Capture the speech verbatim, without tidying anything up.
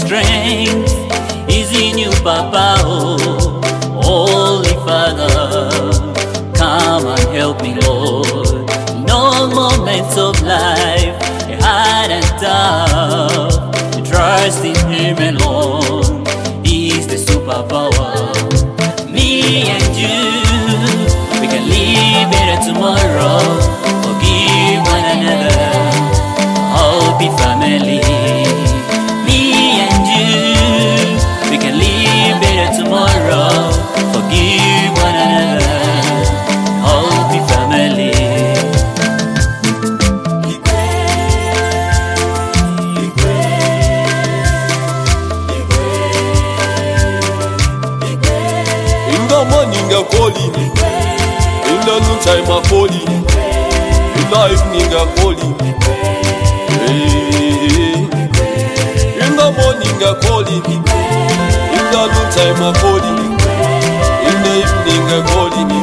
strength is in you, Papa. Oh, Holy Father, come and help me, Lord. In all moments of life, hard and tough, trust in Him alone. He's the superpower. Me and you, we can live better tomorrow. Forgive one another, all be family. Me and you, we can live better tomorrow. Forgive one another, all be family. In the morning I call him, in the noontime I call him, in the evening I call him. Hey. In the morning I call him, in the noontime I call him, in the evening I call him.